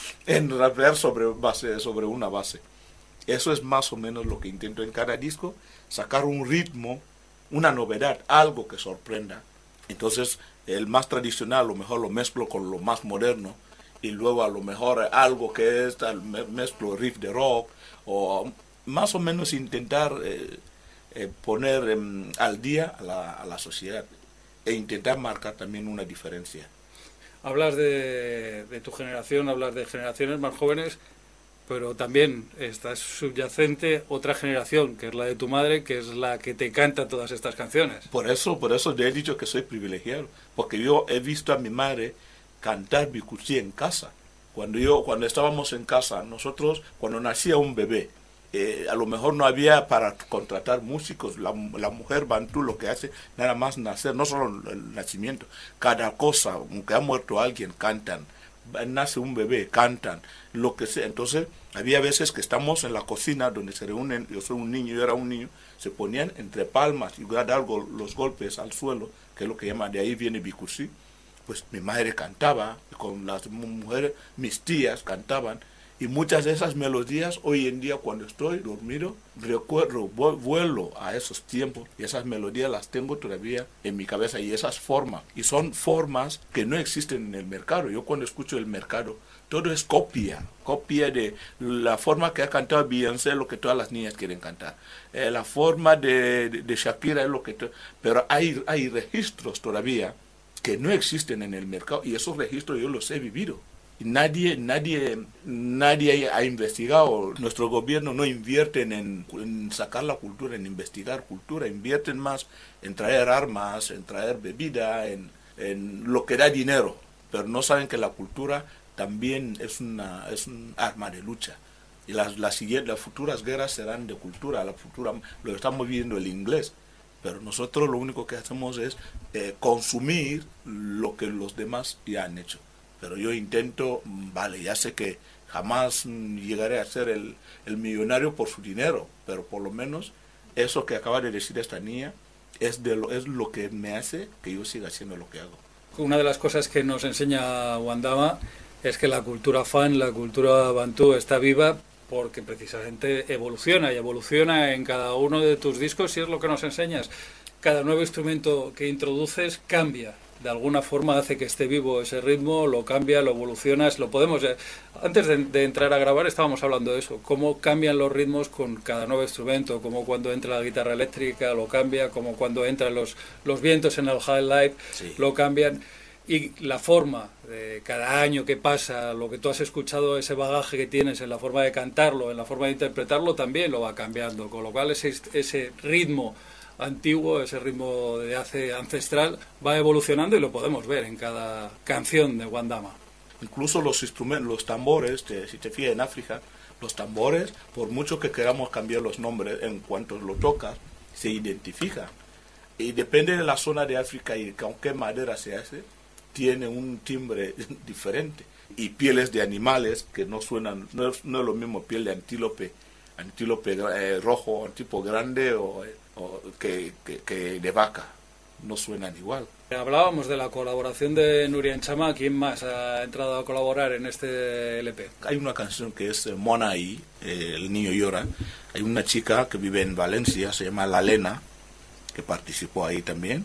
[SPEAKER 11] en rapear sobre, base, sobre una base. Eso es más o menos lo que intento en cada disco, sacar un ritmo, una novedad, algo que sorprenda. Entonces, el más tradicional, a lo mejor lo mezclo con lo más moderno, y luego a lo mejor algo que es, tal, mezclo riff de rock, o más o menos intentar eh, eh, poner eh, al día a la, a la sociedad, e intentar marcar también una diferencia.
[SPEAKER 3] Hablas de, de tu generación, hablas de generaciones más jóvenes, pero también está subyacente otra generación, que es la de tu madre, que es la que te canta todas estas canciones.
[SPEAKER 11] Por eso, por eso te he dicho que soy privilegiado, porque yo he visto a mi madre cantar Bikusi en casa. Cuando yo, cuando estábamos en casa, nosotros, cuando nacía un bebé, eh, a lo mejor no había para contratar músicos. La, la mujer bantú lo que hace nada más nacer, no solo el nacimiento, cada cosa, aunque ha muerto alguien, cantan. Nace un bebé, cantan, lo que sea. Entonces, había veces que estamos en la cocina donde se reúnen, yo soy un niño, yo era un niño, se ponían entre palmas y dar algo, los golpes al suelo, que es lo que llaman, de ahí viene Bikusi. Pues mi madre cantaba, con las mujeres, mis tías cantaban, y muchas de esas melodías, hoy en día cuando estoy dormido, recuerdo, vuelo a esos tiempos, y esas melodías las tengo todavía en mi cabeza, y esas formas, y son formas que no existen en el mercado. Yo cuando escucho el mercado, todo es copia, copia de la forma que ha cantado Beyoncé, lo que todas las niñas quieren cantar, eh, la forma de, de, de Shakira es lo que... Pero hay, hay registros todavía que no existen en el mercado, y esos registros yo los he vivido. Y nadie, nadie, nadie ha investigado. Nuestro gobierno no invierte en, en sacar la cultura, en investigar cultura, invierten más en traer armas, en traer bebida, en, en lo que da dinero, pero no saben que la cultura también es una es un arma de lucha. Y las, las, siguientes, las futuras guerras serán de cultura, la futura, lo estamos viendo el inglés. Pero nosotros lo único que hacemos es eh, consumir lo que los demás ya han hecho. Pero yo intento, vale, ya sé que jamás llegaré a ser el, el millonario por su dinero, pero por lo menos eso que acaba de decir esta niña es, de lo, es lo que me hace que yo siga haciendo lo que hago.
[SPEAKER 3] Una de las cosas que nos enseña Wandama es que la cultura fan, la cultura bantú está viva porque precisamente evoluciona y evoluciona en cada uno de tus discos, y es lo que nos enseñas. Cada nuevo instrumento que introduces cambia. De alguna forma hace que esté vivo ese ritmo, lo cambia, lo evolucionas, lo podemos... Antes de, de entrar a grabar estábamos hablando de eso, cómo cambian los ritmos con cada nuevo instrumento, como cuando entra la guitarra eléctrica lo cambia, como cuando entran los, los vientos en el highlight sí. lo cambian, y la forma de cada año que pasa, lo que tú has escuchado, ese bagaje que tienes en la forma de cantarlo, en la forma de interpretarlo, también lo va cambiando, con lo cual ese, ese ritmo antiguo, ese ritmo de hace ancestral va evolucionando, y lo podemos ver en cada canción de Wandama.
[SPEAKER 11] Incluso los instrumentos, los tambores, te, si te fijas en África, los tambores, por mucho que queramos cambiar los nombres, en cuanto lo tocas, se identifican. Y depende de la zona de África y con qué madera se hace, tiene un timbre diferente. Y pieles de animales que no suenan, no es, no es lo mismo piel de antílope, antílope eh, rojo, un tipo grande o... O que, que, que de vaca, no suenan igual.
[SPEAKER 3] Hablábamos de la colaboración de Nurian Chama. ¿Quién más ha entrado a colaborar en este L P?
[SPEAKER 11] Hay una canción que es Mona ahí, eh, El niño llora. Hay una chica que vive en Valencia, se llama La Lena, que participó ahí también.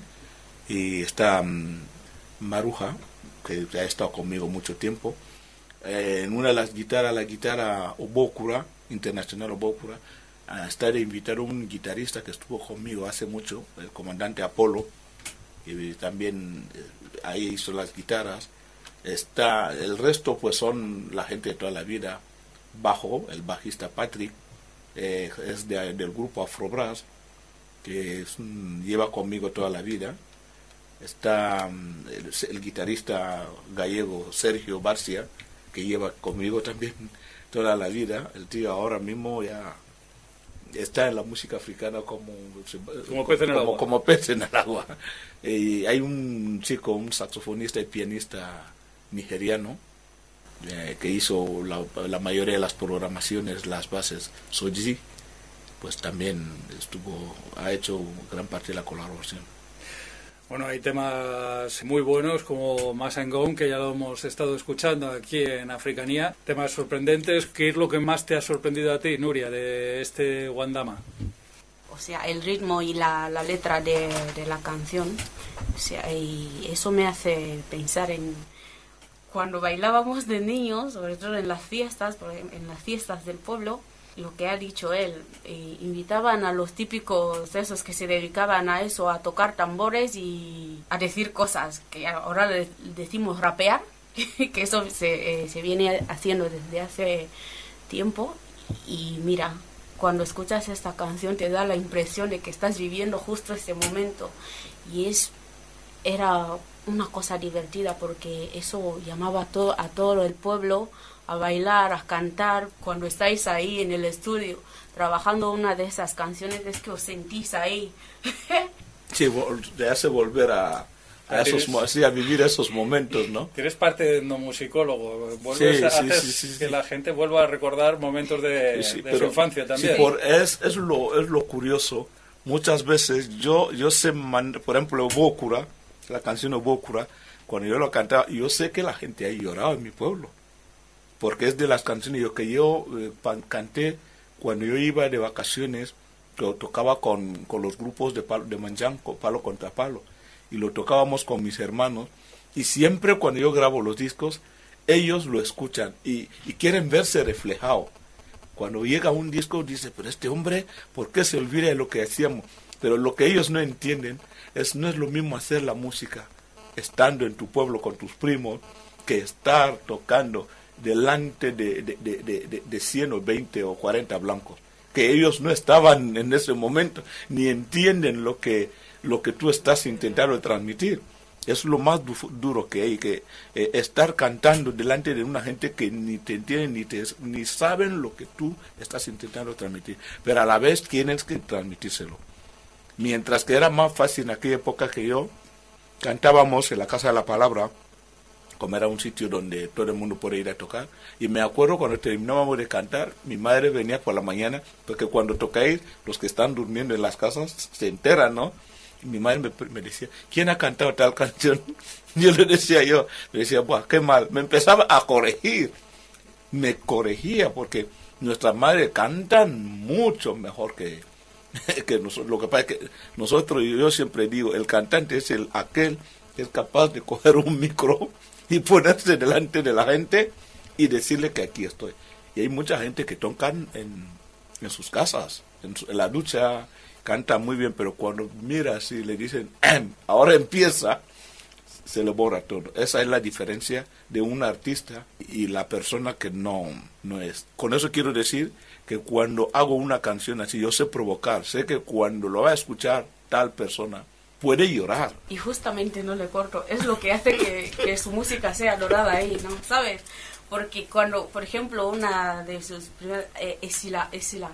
[SPEAKER 11] Y está um, Maruja, que ha estado conmigo mucho tiempo. Eh, en una de las guitarras, la guitarra Obokura, Internacional Obokura, está de invitar a un guitarrista que estuvo conmigo hace mucho, el comandante Apolo, y también eh, ahí hizo las guitarras. Está el resto, pues son la gente de toda la vida. Bajo, el bajista Patrick, eh, es de, del grupo Afrobrass, que es un, lleva conmigo toda la vida. Está um, el, el guitarrista gallego Sergio Barcia, que lleva conmigo también toda la vida. El tío ahora mismo ya está en la música africana como
[SPEAKER 3] como pez en el
[SPEAKER 11] como,
[SPEAKER 3] agua.
[SPEAKER 11] Como pez en el agua. Y hay un chico, un saxofonista y pianista nigeriano, eh, que hizo la, la mayoría de las programaciones, las bases, Soji, pues también estuvo, ha hecho gran parte de la colaboración.
[SPEAKER 3] Bueno, hay temas muy buenos como Masangón, que ya lo hemos estado escuchando aquí en Africanía. Temas sorprendentes. ¿Qué es lo que más te ha sorprendido a ti, Nuria, de este Wandama?
[SPEAKER 12] O sea, el ritmo y la, la letra de, de la canción. O sea, y eso me hace pensar en cuando bailábamos de niños, sobre todo en las fiestas, en las fiestas del pueblo. Lo que ha dicho él, eh, invitaban a los típicos esos que se dedicaban a eso, a tocar tambores y a decir cosas, que ahora le decimos rapear, que eso se, eh, se viene haciendo desde hace tiempo. Y mira, cuando escuchas esta canción te da la impresión de que estás viviendo justo ese momento, y es era una cosa divertida porque eso llamaba a todo, a todo el pueblo a bailar, a cantar. Cuando estáis ahí en el estudio trabajando una de esas canciones, es que os sentís ahí.
[SPEAKER 11] Sí, te hace volver a, a, esos, sí, a vivir esos momentos, ¿no?
[SPEAKER 3] Eres parte de etnomusicólogo, vuelves sí, a hacer sí, sí, sí,
[SPEAKER 11] que
[SPEAKER 3] sí. la gente vuelva a recordar momentos de,
[SPEAKER 11] sí, sí,
[SPEAKER 3] de
[SPEAKER 11] pero,
[SPEAKER 3] su infancia también.
[SPEAKER 11] Sí, por, es, es, lo, es lo curioso. Muchas veces yo, yo sé, man, por ejemplo, Bokura, la canción de Bokura, cuando yo lo cantaba, yo sé que la gente ahí lloraba en mi pueblo, porque es de las canciones que yo eh, canté cuando yo iba de vacaciones, lo tocaba con, con los grupos de, palo, de Manjanco, palo contra palo, y lo tocábamos con mis hermanos, y siempre cuando yo grabo los discos, ellos lo escuchan y, y quieren verse reflejado. Cuando llega un disco, dice, pero este hombre, ¿por qué se olvida de lo que hacíamos? Pero lo que ellos no entienden es no es lo mismo hacer la música estando en tu pueblo con tus primos que estar tocando delante de, de, de, de, de cien o veinte o cuarenta blancos, que ellos no estaban en ese momento, ni entienden lo que, lo que tú estás intentando transmitir. Es lo más du duro que hay, que eh, estar cantando delante de una gente que ni te entienden ni, te, ni saben lo que tú estás intentando transmitir, pero a la vez tienes que transmitírselo. Mientras que era más fácil en aquella época que yo, cantábamos en la Casa de la Palabra, como era un sitio donde todo el mundo podía ir a tocar, y me acuerdo cuando terminábamos de cantar, mi madre venía por la mañana, porque cuando tocáis, los que están durmiendo en las casas se enteran, ¿no? Y mi madre me, me decía, ¿quién ha cantado tal canción? Yo le decía yo, le decía, buah, qué mal, me empezaba a corregir, me corregía, porque nuestras madres cantan mucho mejor que, que nosotros. Lo que pasa es que nosotros, yo siempre digo, el cantante es el aquel que es capaz de coger un micro y ponerse delante de la gente y decirle que aquí estoy. Y hay mucha gente que tocan en, en sus casas, en, su, en la ducha, canta muy bien, pero cuando miras y le dicen, ahora empieza, se le borra todo. Esa es la diferencia de un artista y la persona que no, no es. Con eso quiero decir que cuando hago una canción así, yo sé provocar, sé que cuando lo va a escuchar tal persona, puede llorar.
[SPEAKER 12] Y justamente no le corto, es lo que hace que, que su música sea adorada ahí, ¿no? ¿Sabes? Porque cuando, por ejemplo, una de sus primeras, eh, Esila, Esila,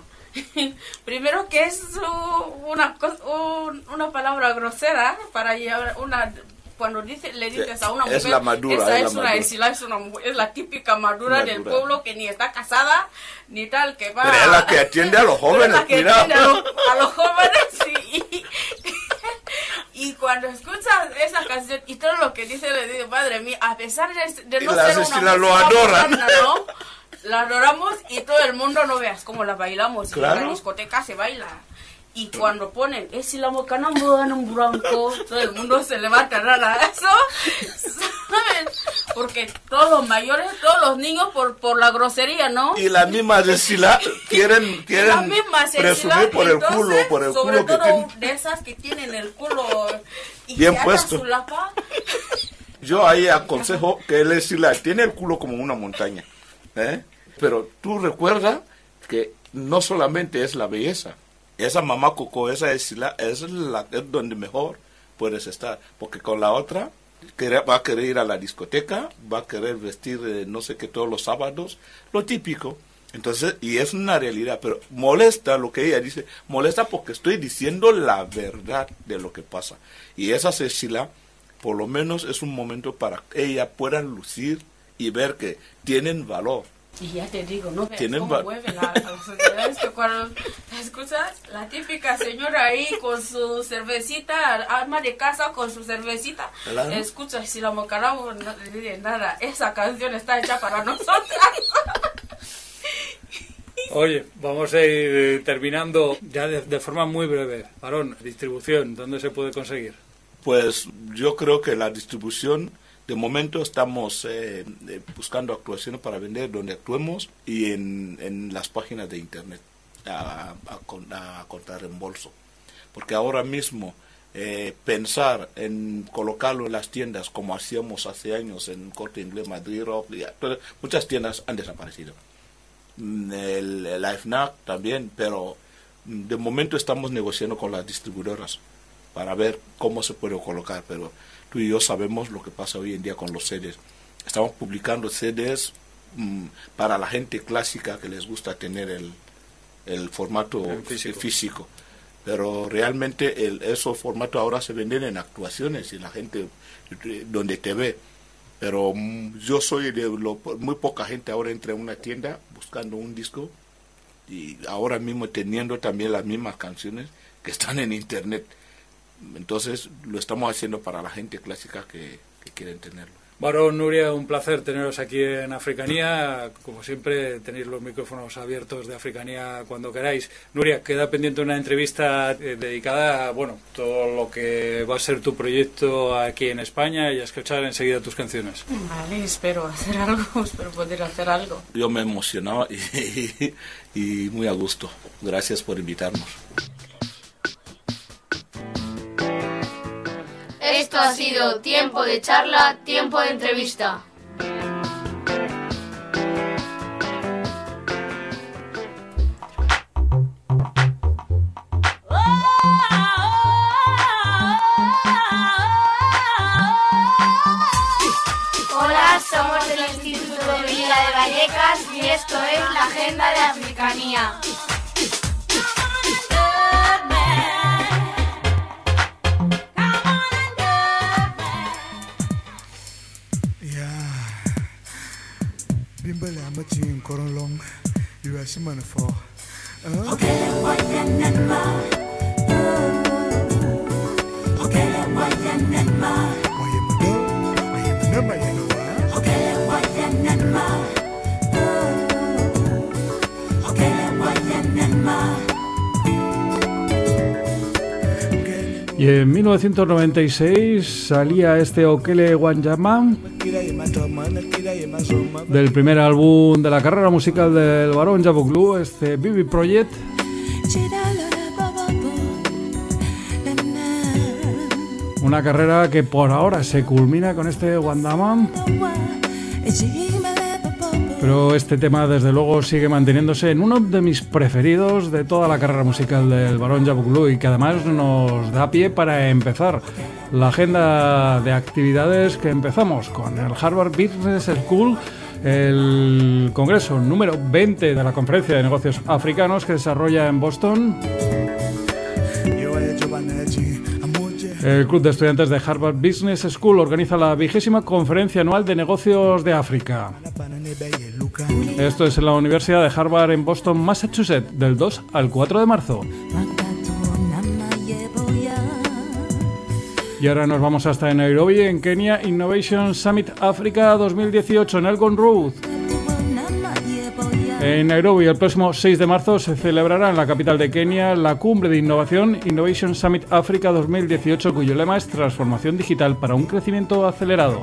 [SPEAKER 12] primero que es una, un, una palabra grosera para llevar una... Cuando dice, le dices a una mujer,
[SPEAKER 11] es la madura,
[SPEAKER 12] esa
[SPEAKER 11] es,
[SPEAKER 12] es
[SPEAKER 11] la
[SPEAKER 12] una
[SPEAKER 11] madura.
[SPEAKER 12] Esila, es, una, es la típica madura, madura del pueblo que ni está casada, ni tal, que va...
[SPEAKER 11] Pero es la que atiende a los jóvenes,
[SPEAKER 12] es la que
[SPEAKER 11] mira.
[SPEAKER 12] atiende a los, a los jóvenes, y, y cuando escuchas esa canción y todo lo que dice, le digo, madre mía, a pesar de, de no ser una música
[SPEAKER 11] lo adoran.
[SPEAKER 12] moderna, ¿no? La adoramos y todo el mundo, no veas cómo la bailamos, claro. Y en la discoteca se baila. Y cuando ponen, es si la moca no en un bronco, todo el mundo se levanta nada. Eso, ¿sabes? Porque todos los mayores, todos los niños, por, por la grosería, ¿no?
[SPEAKER 11] Y las mismas de Sila quieren, quieren presumir por el culo, por el
[SPEAKER 12] sobre
[SPEAKER 11] culo
[SPEAKER 12] todo
[SPEAKER 11] que tienen.
[SPEAKER 12] De esas que tienen el culo y
[SPEAKER 11] bien
[SPEAKER 12] que
[SPEAKER 11] puesto.
[SPEAKER 12] Su lapa.
[SPEAKER 11] Yo ahí aconsejo que él es Sila, tiene el culo como una montaña, ¿eh? Pero tú recuerda que no solamente es la belleza. Esa mamá coco, esa es, la, es, la, es donde mejor puedes estar, porque con la otra va a querer ir a la discoteca, va a querer vestir eh, no sé qué todos los sábados, lo típico. Entonces, y es una realidad, pero molesta lo que ella dice, molesta porque estoy diciendo la verdad de lo que pasa. Y esa Cecilia, por lo menos es un momento para que ella pueda lucir y ver que tienen valor.
[SPEAKER 12] Y ya te digo, no ves
[SPEAKER 11] Tienen
[SPEAKER 12] cómo
[SPEAKER 11] va-
[SPEAKER 12] mueven a, a las sociedades que cuando te escuchas la típica señora ahí con su cervecita, alma de casa con su cervecita,
[SPEAKER 11] Claro.
[SPEAKER 12] escuchas, si la mocaramos no le dice nada, esa canción está hecha para nosotras.
[SPEAKER 3] Oye, vamos a ir terminando ya de, de forma muy breve. Varón, distribución, ¿dónde se puede conseguir?
[SPEAKER 11] Pues yo creo que la distribución, de momento estamos eh, eh, buscando actuaciones para vender donde actuemos y en, en las páginas de internet a, a, con- a contra reembolso. Porque ahora mismo eh, pensar en colocarlo en las tiendas como hacíamos hace años en Corte Inglés, Madrid Rock, y a- todas- muchas tiendas han desaparecido. Mm, El, el la FNAC también, pero mm, de momento estamos negociando con las distribuidoras para ver cómo se puede colocar, pero tú y yo sabemos lo que pasa hoy en día con los C Ds. Estamos publicando C Ds mm, para la gente clásica que les gusta tener el, el formato
[SPEAKER 3] El físico.
[SPEAKER 11] físico. Pero realmente el, esos formatos ahora se venden en actuaciones y la gente eh, donde te ve. Pero mm, yo soy de lo, muy poca gente ahora entra en una tienda buscando un disco y ahora mismo teniendo también las mismas canciones que están en internet. Entonces lo estamos haciendo para la gente clásica que, que quieren tenerlo.
[SPEAKER 3] Varón, Nuria, un placer teneros aquí en Africanía. Como siempre, tenéis los micrófonos abiertos de Africanía cuando queráis. Nuria, queda pendiente una entrevista eh, dedicada a bueno, todo lo que va a ser tu proyecto aquí en España y a escuchar enseguida tus canciones.
[SPEAKER 12] Vale, espero hacer algo, espero poder hacer algo.
[SPEAKER 11] Yo me he emocionado y, y muy a gusto. Gracias por invitarnos.
[SPEAKER 8] Esto ha sido Tiempo de Charla, Tiempo de Entrevista. Hola, somos del Instituto de Villa de Vallecas y esto es la Agenda de Africanía.
[SPEAKER 10] Bimbele amachin korolong yuashimana for.
[SPEAKER 3] Y en mil novecientos noventa y seis salía este Okele Wanyama del primer álbum de la carrera musical del Barón Yaboglu, este Bibi Project. Una carrera que por ahora se culmina con este Wandama, pero este tema desde luego sigue manteniéndose en uno de mis preferidos de toda la carrera musical del Barón Yaboglu y que además nos da pie para empezar la agenda de actividades que empezamos con el Harvard Business School, el congreso número veinte de la Conferencia de Negocios Africanos que se desarrolla en Boston. El Club de Estudiantes de Harvard Business School organiza la vigésima Conferencia Anual de Negocios de África. Esto es en la Universidad de Harvard en Boston, Massachusetts, del dos al cuatro de marzo. Y ahora nos vamos hasta Nairobi, en Kenia, Innovation Summit África dos mil dieciocho en Elgon Road. En Nairobi, el próximo seis de marzo, se celebrará en la capital de Kenia la cumbre de innovación Innovation Summit África dos mil dieciocho, cuyo lema es Transformación Digital para un crecimiento acelerado.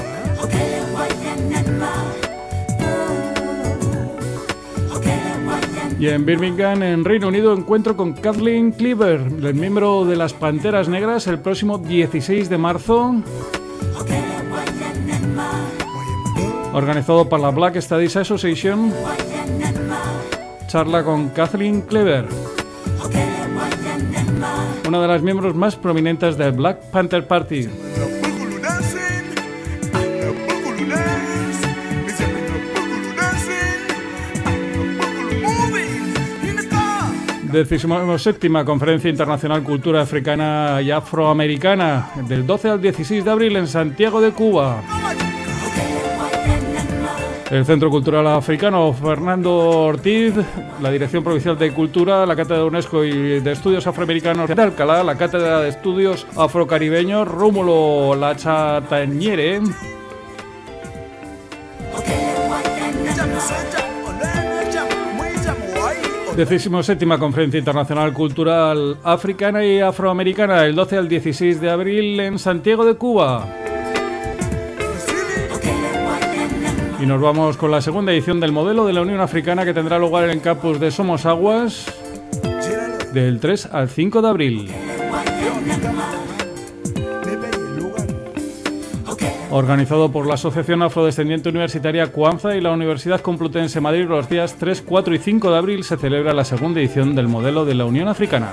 [SPEAKER 3] Y en Birmingham, en Reino Unido, encuentro con Kathleen Cleaver, el miembro de las Panteras Negras, el próximo dieciséis de marzo, organizado por la Black Studies Association. Charla con Kathleen Cleaver, una de las miembros más prominentes del Black Panther Party. Decimoséptima Conferencia Internacional Cultura Africana y Afroamericana, del doce al dieciséis de abril en Santiago de Cuba. el Centro Cultural Africano Fernando Ortiz, la Dirección Provincial de Cultura, la Cátedra de UNESCO y de Estudios Afroamericanos de Alcalá, la Cátedra de Estudios Afrocaribeños Rómulo Lachatañere, decimoséptima Conferencia Internacional Cultural Africana y Afroamericana, el doce al dieciséis de abril en Santiago de Cuba. Y nos vamos con la segunda edición del Modelo de la Unión Africana, que tendrá lugar en el campus de Somos Aguas del tres al cinco de abril. Organizado por la Asociación Afrodescendiente Universitaria Cuanza y la Universidad Complutense Madrid, los días tres, cuatro y cinco de abril se celebra la segunda edición del Modelo de la Unión Africana.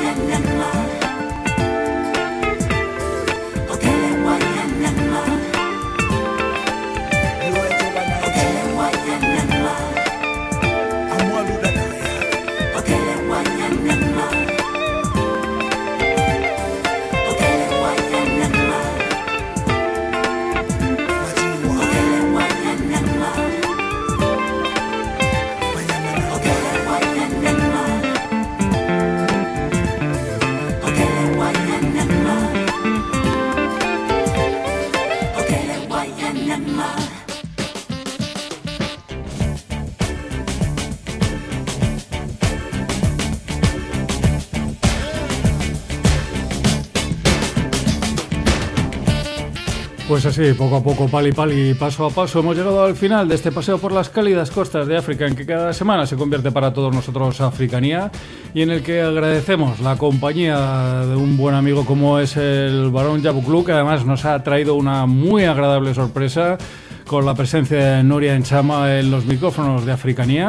[SPEAKER 3] Pues así, poco a poco, pali pali, paso a paso, hemos llegado al final de este paseo por las cálidas costas de África, en que cada semana se convierte para todos nosotros Africanía, y en el que agradecemos la compañía de un buen amigo como es el Barón Yabuklu, que además nos ha traído una muy agradable sorpresa con la presencia de Nuria Nchama en los micrófonos de Africanía,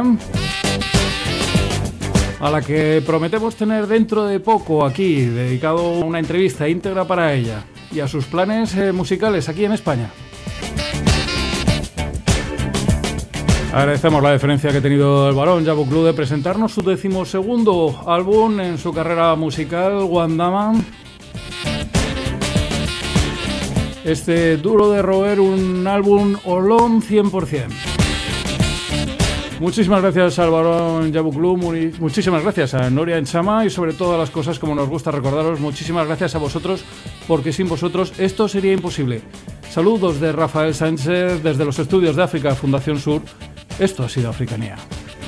[SPEAKER 3] a la que prometemos tener dentro de poco aquí, dedicado a una entrevista íntegra para ella y a sus planes eh, musicales aquí en España. Agradecemos la deferencia que ha tenido el Barón Yabuklu de presentarnos su decimosegundo álbum en su carrera musical, Wandama. Este duro de roer, un álbum Olom cien por ciento. Muchísimas gracias al Barón Yabuklu, muchísimas gracias a Nuria Nchama y sobre todas las cosas, como nos gusta recordaros, muchísimas gracias a vosotros, porque sin vosotros esto sería imposible. Saludos de Rafael Sánchez desde los estudios de África Fundación Sur. Esto ha sido Africanía.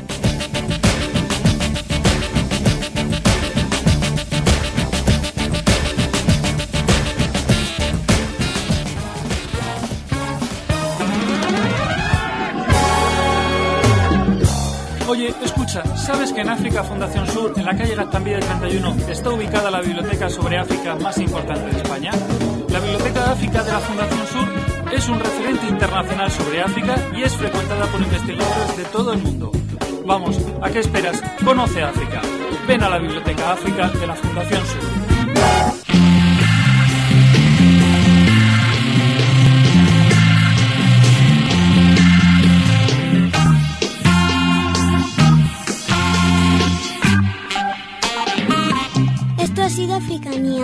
[SPEAKER 13] Oye, escucha, ¿sabes que en África Fundación Sur, en la calle Gaztambide treinta y uno, está ubicada la biblioteca sobre África más importante de España? La Biblioteca de África de la Fundación Sur es un referente internacional sobre África y es frecuentada por investigadores de todo el mundo. Vamos, ¿a qué esperas? Conoce África. Ven a la Biblioteca África de la Fundación Sur.
[SPEAKER 9] Ha sido Africanía.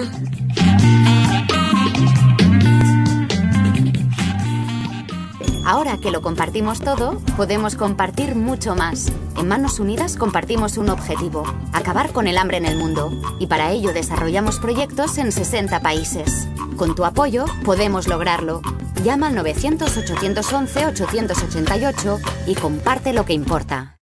[SPEAKER 2] Ahora que lo compartimos todo, podemos compartir mucho más. En Manos Unidas compartimos un objetivo: acabar con el hambre en el mundo. Y para ello desarrollamos proyectos en sesenta países. Con tu apoyo podemos lograrlo. Llama al novecientos, ochocientos once, ochocientos ochenta y ocho y comparte lo que importa.